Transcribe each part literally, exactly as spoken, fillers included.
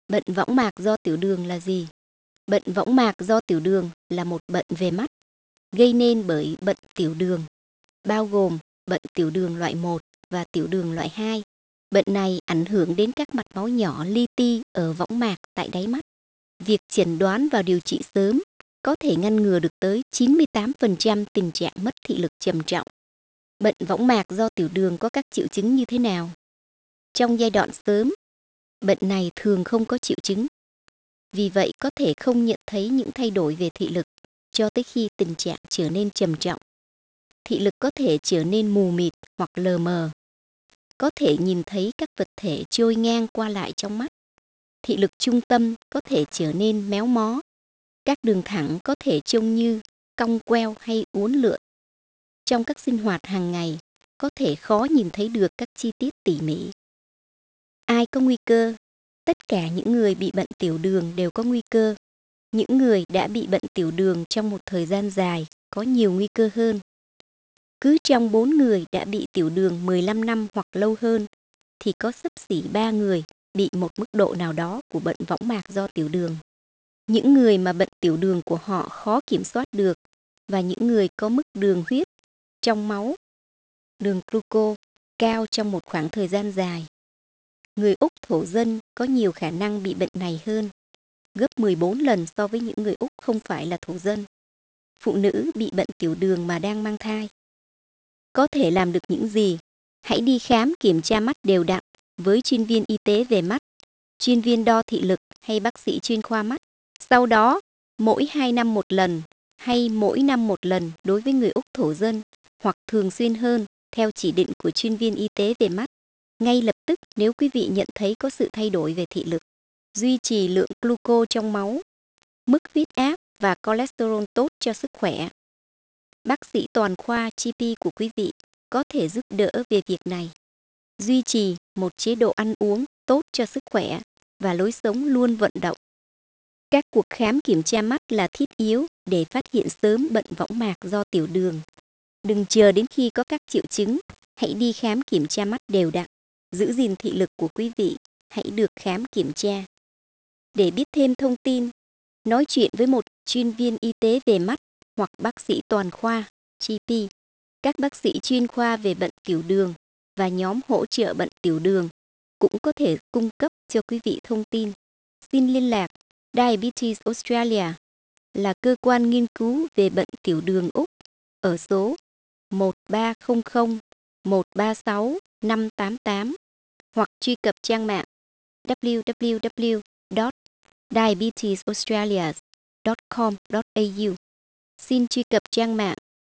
Bệnh võng mạc do tiểu đường là gì? Bệnh võng mạc do tiểu đường là một bệnh về mắt gây nên bởi bệnh tiểu đường, bao gồm bệnh tiểu đường loại một và tiểu đường loại hai. Bệnh này ảnh hưởng đến các mạch máu nhỏ li ti ở võng mạc tại đáy mắt. Việc chẩn đoán và điều trị sớm có thể ngăn ngừa được tới chín mươi tám phần trăm tình trạng mất thị lực trầm trọng. Bệnh võng mạc do tiểu đường có các triệu chứng như thế nào? Trong giai đoạn sớm, bệnh này thường không có triệu chứng. Vì vậy có thể không nhận thấy những thay đổi về thị lực cho tới khi tình trạng trở nên trầm trọng. Thị lực có thể trở nên mù mịt hoặc lờ mờ. Có thể nhìn thấy các vật thể trôi ngang qua lại trong mắt. Thị lực trung tâm có thể trở nên méo mó. Các đường thẳng có thể trông như cong queo hay uốn lượn. Trong các sinh hoạt hàng ngày, có thể khó nhìn thấy được các chi tiết tỉ mỉ. Ai có nguy cơ? Tất cả những người bị bệnh tiểu đường đều có nguy cơ. Những người đã bị bệnh tiểu đường trong một thời gian dài có nhiều nguy cơ hơn. Cứ trong bốn người đã bị tiểu đường mười lăm năm hoặc lâu hơn, thì có xấp xỉ ba người bị một mức độ nào đó của bệnh võng mạc do tiểu đường. Những người mà bệnh tiểu đường của họ khó kiểm soát được và những người có mức đường huyết trong máu, đường gluco cao trong một khoảng thời gian dài. Người Úc thổ dân có nhiều khả năng bị bệnh này hơn, gấp mười bốn lần so với những người Úc không phải là thổ dân. Phụ nữ bị bệnh tiểu đường mà đang mang thai. Có thể làm được những gì? Hãy đi khám kiểm tra mắt đều đặn với chuyên viên y tế về mắt, chuyên viên đo thị lực hay bác sĩ chuyên khoa mắt. Sau đó, mỗi hai năm một lần hay mỗi năm một lần đối với người Úc thổ dân hoặc thường xuyên hơn theo chỉ định của chuyên viên y tế về mắt. Ngay lập tức nếu quý vị nhận thấy có sự thay đổi về thị lực. Duy trì lượng gluco trong máu, mức huyết áp và cholesterol tốt cho sức khỏe. Bác sĩ toàn khoa giê pê của quý vị có thể giúp đỡ về việc này. Duy trì một chế độ ăn uống tốt cho sức khỏe và lối sống luôn vận động. Các cuộc khám kiểm tra mắt là thiết yếu để phát hiện sớm bệnh võng mạc do tiểu đường. Đừng chờ đến khi có các triệu chứng, hãy đi khám kiểm tra mắt đều đặn. Giữ gìn thị lực của quý vị, hãy được khám kiểm tra. Để biết thêm thông tin, nói chuyện với một chuyên viên y tế về mắt hoặc bác sĩ toàn khoa giê pê, các bác sĩ chuyên khoa về bệnh tiểu đường và nhóm hỗ trợ bệnh tiểu đường cũng có thể cung cấp cho quý vị thông tin. Xin liên lạc Diabetes Australia là cơ quan nghiên cứu về bệnh tiểu đường Úc ở số một ba không không một ba sáu năm tám tám hoặc truy cập trang mạng w w w chấm diabetes australia chấm com chấm a u. Xin truy cập trang mạng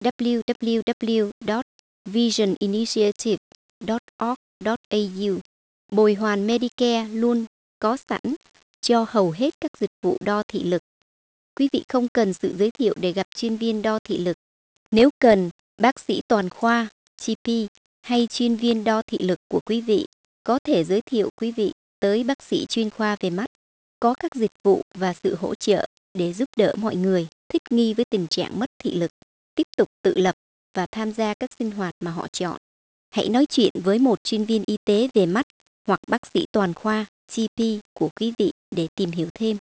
w w w chấm vision initiative chấm org chấm a u. Bồi hoàn Medicare luôn có sẵn cho hầu hết các dịch vụ đo thị lực. Quý vị không cần sự giới thiệu để gặp chuyên viên đo thị lực. Nếu cần, bác sĩ toàn khoa, giê pê hay chuyên viên đo thị lực của quý vị có thể giới thiệu quý vị tới bác sĩ chuyên khoa về mắt. Có các dịch vụ và sự hỗ trợ để giúp đỡ mọi người thích nghi với tình trạng mất thị lực, tiếp tục tự lập và tham gia các sinh hoạt mà họ chọn. Hãy nói chuyện với một chuyên viên y tế về mắt hoặc bác sĩ toàn khoa giê pê của quý vị để tìm hiểu thêm.